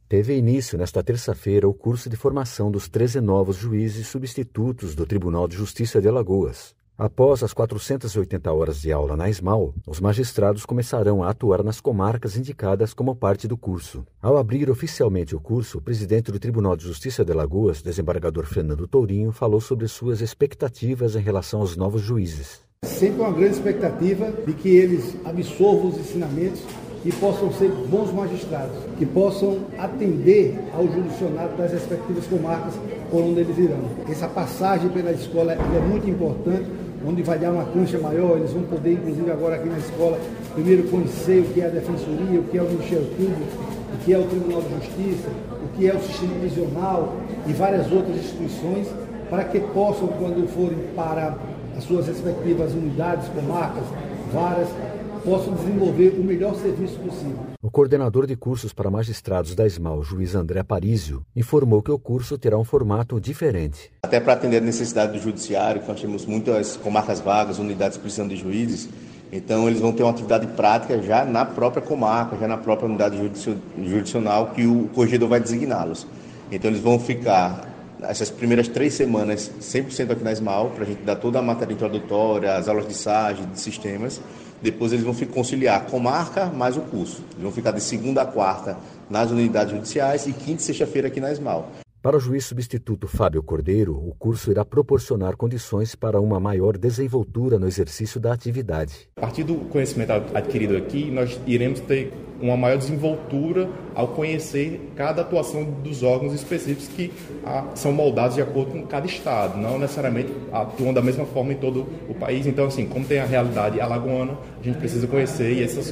Teve início nesta terça-feira o curso de formação dos 13 novos juízes substitutos do Tribunal de Justiça de Alagoas. Após as 480 horas de aula na ESMAL, os magistrados começarão a atuar nas comarcas indicadas como parte do curso. Ao abrir oficialmente o curso, o presidente do Tribunal de Justiça de Alagoas, desembargador Fernando Tourinho, falou sobre suas expectativas em relação aos novos juízes. Sempre uma grande expectativa de que eles absorvam os ensinamentos e possam ser bons magistrados, que possam atender ao jurisdicionado das respectivas comarcas por onde eles irão. Essa passagem pela escola é muito importante, onde vai dar uma cancha maior, eles vão poder, inclusive agora aqui na escola, primeiro conhecer o que é a Defensoria, o que é o Ministério Público, o que é o Tribunal de Justiça, o que é o sistema prisional e várias outras instituições, para que possam, quando forem para as suas respectivas unidades, comarcas, varas, possam desenvolver o melhor serviço possível. O coordenador de cursos para magistrados da ESMAL, juiz André Parísio, informou que o curso terá um formato diferente. Até para atender a necessidade do judiciário, que nós temos muitas comarcas vagas, unidades precisando de juízes, então eles vão ter uma atividade prática já na própria comarca, já na própria unidade jurisdicional que o corregedor vai designá-los. Então eles vão ficar essas primeiras 3 semanas 100% aqui na ESMAL, para a gente dar toda a matéria introdutória, as aulas de SAGE, de sistemas. Depois eles vão conciliar a comarca mais o curso. Eles vão ficar de segunda a quarta nas unidades judiciais e quinta e sexta-feira aqui na ESMAL. Para o juiz substituto Fábio Cordeiro, o curso irá proporcionar condições para uma maior desenvoltura no exercício da atividade. A partir do conhecimento adquirido aqui, nós iremos ter uma maior desenvoltura ao conhecer cada atuação dos órgãos específicos que são moldados de acordo com cada estado, não necessariamente atuam da mesma forma em todo o país. Então, assim, como tem a realidade alagoana, a gente precisa conhecer e essas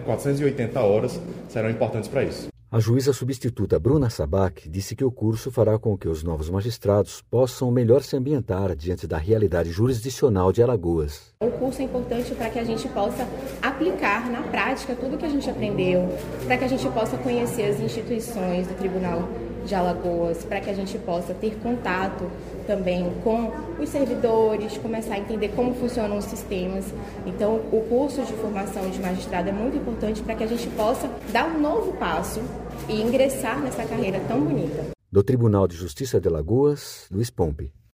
480 horas serão importantes para isso. A juíza substituta Bruna Sabac disse que o curso fará com que os novos magistrados possam melhor se ambientar diante da realidade jurisdicional de Alagoas. O curso é importante para que a gente possa aplicar na prática tudo que a gente aprendeu, para que a gente possa conhecer as instituições do Tribunal de Alagoas, para que a gente possa ter contato também com os servidores, começar a entender como funcionam os sistemas. Então, o curso de formação de magistrado é muito importante para que a gente possa dar um novo passo e ingressar nessa carreira tão bonita. Do Tribunal de Justiça de Alagoas, Luiz Pompe.